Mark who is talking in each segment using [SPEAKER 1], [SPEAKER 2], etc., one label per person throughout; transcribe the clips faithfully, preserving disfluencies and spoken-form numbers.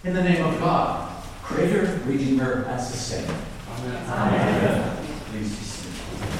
[SPEAKER 1] In the name of God, Creator, Redeemer, and Sustainer.
[SPEAKER 2] Amen.
[SPEAKER 1] Amen. Please be seated.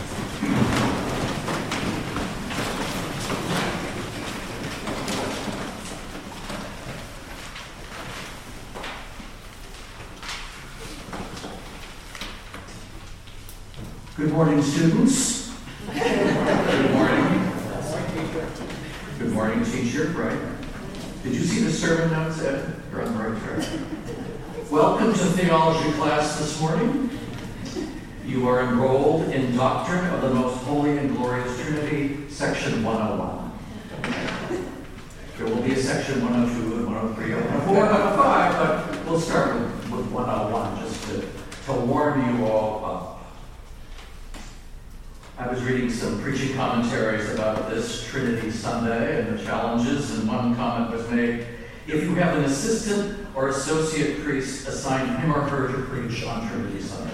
[SPEAKER 1] Good morning, students. Good morning. Good morning, teacher. Right. Did you see the sermon notes, Ed? You're on the right track. Welcome to theology class this morning. You are enrolled in Doctrine of the Most Holy and Glorious Trinity, Section one oh one. There will be a Section one oh two and one oh three and one oh four and one oh five, but we'll start with, with one oh one just to, to warm you all up. I was reading some preaching commentaries about this Trinity Sunday and the challenges, and one comment was made: if you have an assistant or associate priest, assign him or her to preach on Trinity Sunday.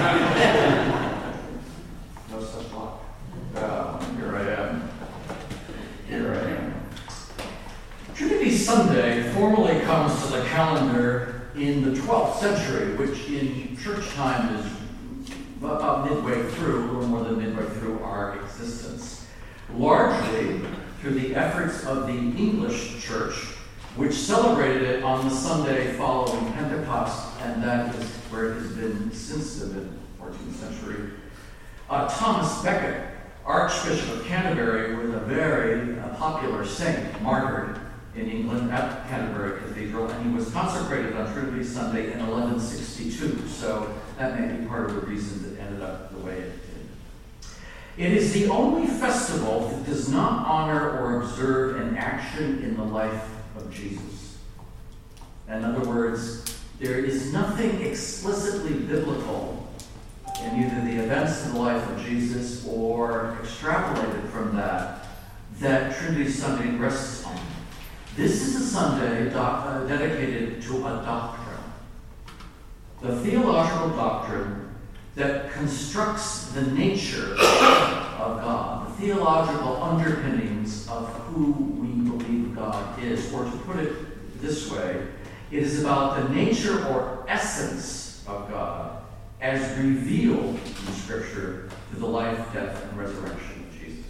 [SPEAKER 1] No such luck. Uh, here I am. Here I am. Trinity Sunday formally comes to the calendar in the twelfth century, which in church time is about midway through, a little more than midway through our existence, largely through the efforts of the English church, which celebrated it on the Sunday following Pentecost, and that is where it has been since the mid-fourteenth century. Uh, Thomas Becket, Archbishop of Canterbury, was a very uh, popular saint, martyred in England at Canterbury Cathedral, and he was consecrated on Trinity Sunday in eleven sixty-two, so that may be part of the reason that ended up the way it did. It is the only festival that does not honor or observe an action in the life of Jesus. In other words, there is nothing explicitly biblical in either the events of the life of Jesus or extrapolated from that that Trinity Sunday rests on. This is a Sunday doc- uh, dedicated to a doctrine, the theological doctrine that constructs the nature of God, the theological underpinnings of who we believe God is. Or to put it this way, it is about the nature or essence of God as revealed in Scripture through the life, death, and resurrection of Jesus.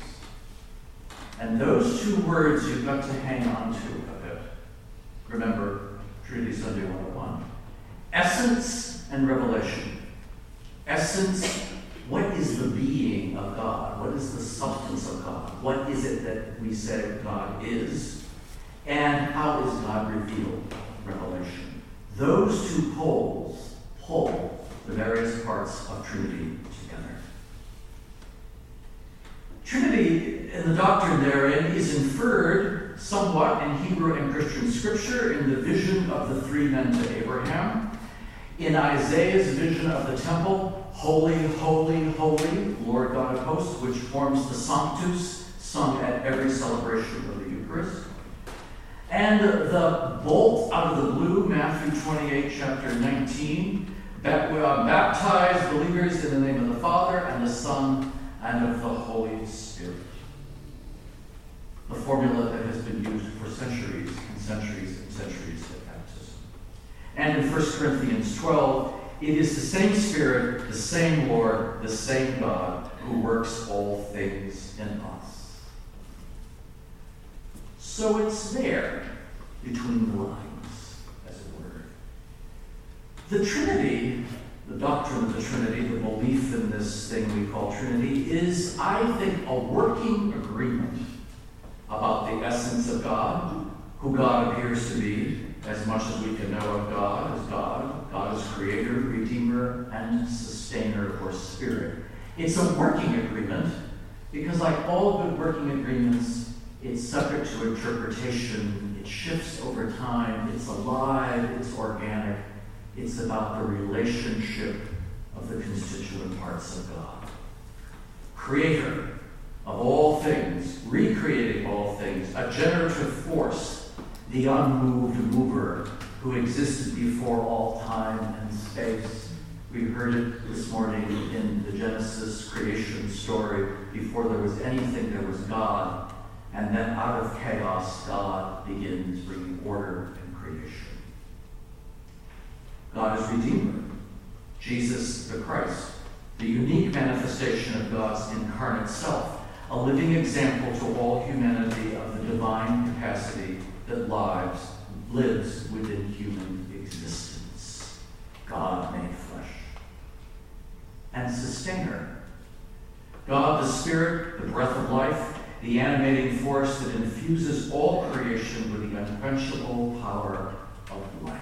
[SPEAKER 1] And those two words you've got to hang on to a bit. Remember, Trinity Sunday one oh one. Essence and revelation. Essence, what is the being of God? What is the substance of God? What is it that we say God is? And how is God revealed? Revelation. Those two poles pull the various parts of Trinity together. Trinity, in the doctrine therein, is inferred somewhat in Hebrew and Christian scripture in the vision of the three men to Abraham, in Isaiah's vision of the temple, holy, holy, holy, Lord God of hosts, which forms the Sanctus, sung at every celebration of the Eucharist. And the bolt out of the blue, Matthew twenty-eight, chapter nineteen, baptize believers in the name of the Father and the Son and of the Holy Spirit. The formula that has been used for centuries and centuries and centuries at baptism. And in First Corinthians twelve, it is the same Spirit, the same Lord, the same God who works all things in us. So it's there, between the lines, as it were. The Trinity, the doctrine of the Trinity, the belief in this thing we call Trinity, is, I think, a working agreement about the essence of God, who God appears to be, as much as we can know of God as God. God is creator, redeemer, and sustainer, or spirit. It's a working agreement because, like all good working agreements, it's subject to interpretation. It shifts over time. It's alive. It's organic. It's about the relationship of the constituent parts of God. Creator of all things, recreating all things, a generative force, the unmoved mover who existed before all time and space. We heard it this morning in the Genesis creation story. Before there was anything, there was God. And then out of chaos, God begins bringing order and creation. God is Redeemer, Jesus the Christ, the unique manifestation of God's incarnate self, a living example to all humanity of the divine capacity that lives, lives within human existence. God made flesh. And sustainer. God the Spirit, the breath of life, the animating force that infuses all creation with the unquenchable power of life.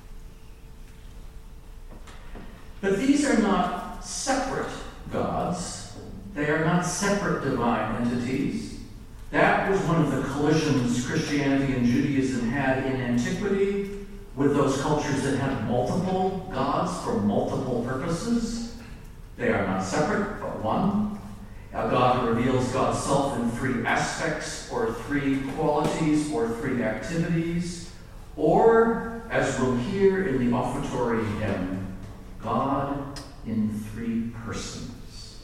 [SPEAKER 1] But these are not separate gods. They are not separate divine entities. That was one of the collisions Christianity and Judaism had in antiquity with those cultures that had multiple gods for multiple purposes. They are not separate, but one. A God who reveals God's self in three aspects, or three qualities, or three activities, or, as we'll hear in the offertory hymn, God in three persons.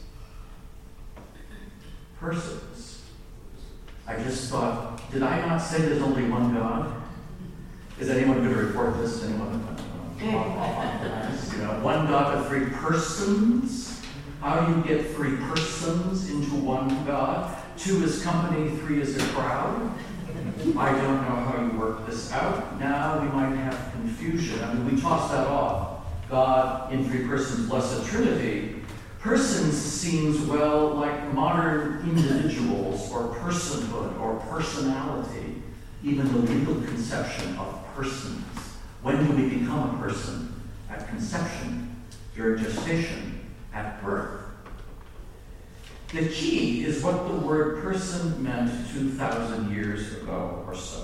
[SPEAKER 1] Persons. I just thought, did I not say there's only one God? Is anyone going to report this? Anyone? You know, one God of three persons. How do you get three persons into one God? Two is company, three is a crowd. I don't know how you work this out. Now we might have confusion. I mean, we toss that off. God in three persons, blessed Trinity. Persons seems, well, like modern individuals or personhood or personality, even the legal conception of persons. When do we become a person? At conception, during gestation, at birth. The key is what the word person meant two thousand years ago or so.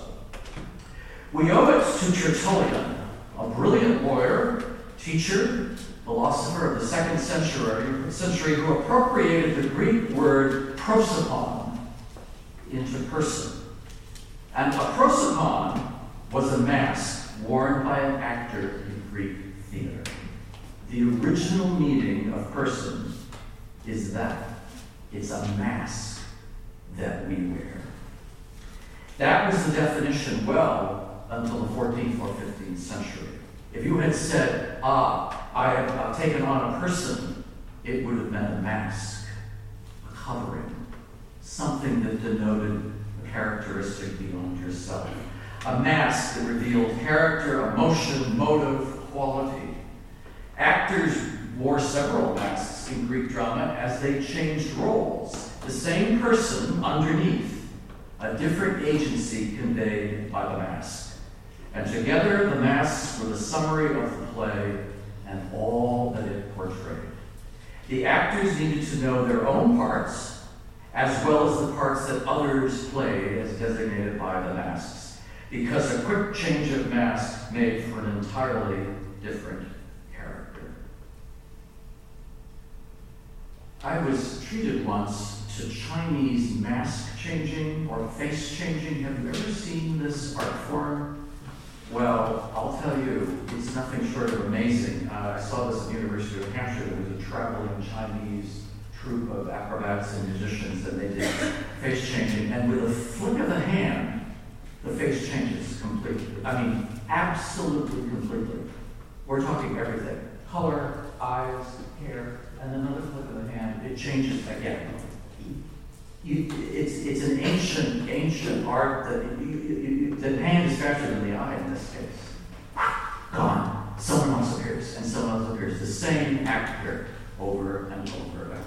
[SPEAKER 1] We owe it to Tertullian, a brilliant lawyer, teacher, philosopher of the second century, century who appropriated the Greek word prosopon into person. And a prosopon was a mask worn by an actor in Greek theater. The original meaning of person is that it's a mask that we wear. That was the definition well until the fourteenth or fifteenth century. If you had said, ah, I have uh, taken on a person, it would have meant a mask, a covering, something that denoted a characteristic beyond yourself. A mask that revealed character, emotion, motive, quality. Actors wore several masks in Greek drama as they changed roles. The same person underneath, a different agency conveyed by the mask. And together the masks were the summary of the play and all that it portrayed. The actors needed to know their own parts, as well as the parts that others played as designated by the masks, because a quick change of mask made for an entirely different character. I was treated once to Chinese mask changing or face changing. Have you ever seen this art form? Well, I'll tell you, it's nothing short of amazing. Uh, I saw this at the University of Hampshire. There was a traveling Chinese troupe of acrobats and magicians, and they did face changing. And with a flick of the hand, the face changes completely. I mean, absolutely completely. We're talking everything. Color, eyes, hair, and another flick of the hand, it changes again. You, it's, it's an ancient, ancient art that you, you, you, the hand is faster than the eye in this case. Gone. Someone else appears, and someone else appears. The same actor over and over again.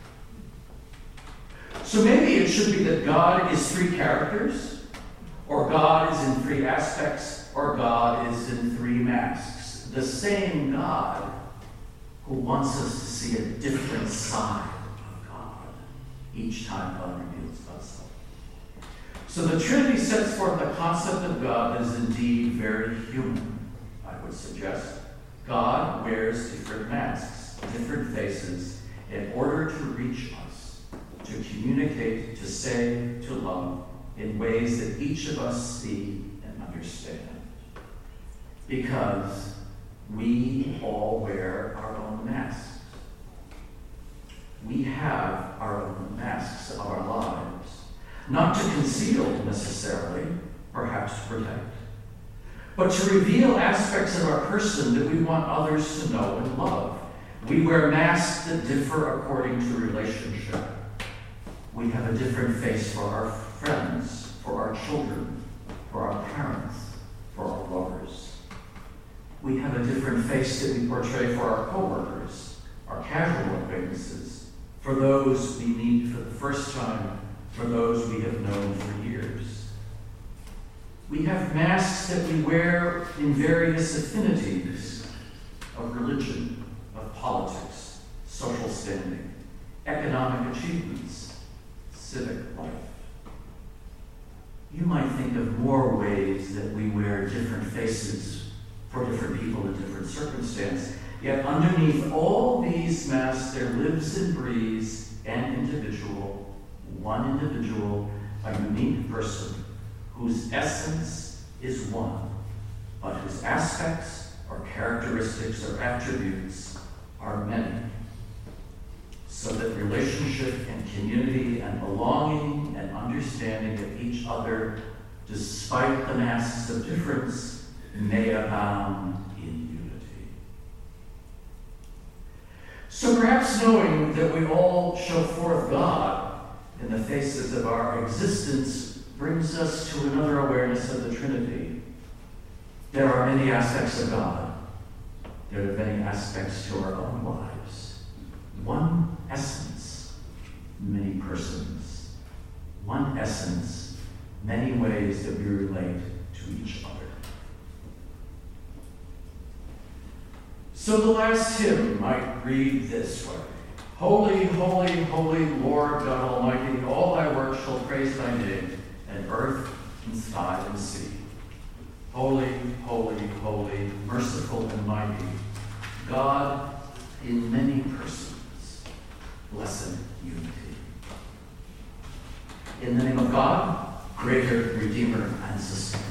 [SPEAKER 1] So maybe it should be that God is three characters, or God is in three aspects, or God is in three masks. The same God who wants us to see a different side of God each time God reveals God's self. So the Trinity sets forth a concept of God that is indeed very human, I would suggest. God wears different masks, different faces, in order to reach us, to communicate, to say, to love, in ways that each of us see and understand. Because we all wear our own masks. We have our own masks of our lives, not to conceal necessarily, perhaps to protect, but to reveal aspects of our person that we want others to know and love. We wear masks that differ according to relationship. We have a different face for our friends, for our children, for our parents, for our lovers. We have a different face that we portray for our coworkers, our casual acquaintances, for those we meet for the first time, for those we have known for years. We have masks that we wear in various affinities of religion, of politics, social standing, economic achievements, civic life. You might think of more ways that we wear different faces for different people in different circumstances. Yet underneath all these masks, there lives and breathes an individual, one individual, a unique person whose essence is one, but whose aspects or characteristics or attributes are many, so that relationship and community and belonging and understanding of each other, despite the masks of difference, may abound in unity. So perhaps knowing that we all show forth God in the faces of our existence brings us to another awareness of the Trinity. There are many aspects of God. There are many aspects to our own lives. One essence, many persons. One essence, many ways that we relate to each other. So the last hymn might read this way. Holy, holy, holy Lord God Almighty, all thy works shall praise thy name, and earth and sky and sea. Holy, holy, holy, merciful and mighty, God in many persons, blessed unity. In the name of God, Creator, Redeemer, and Sustainer.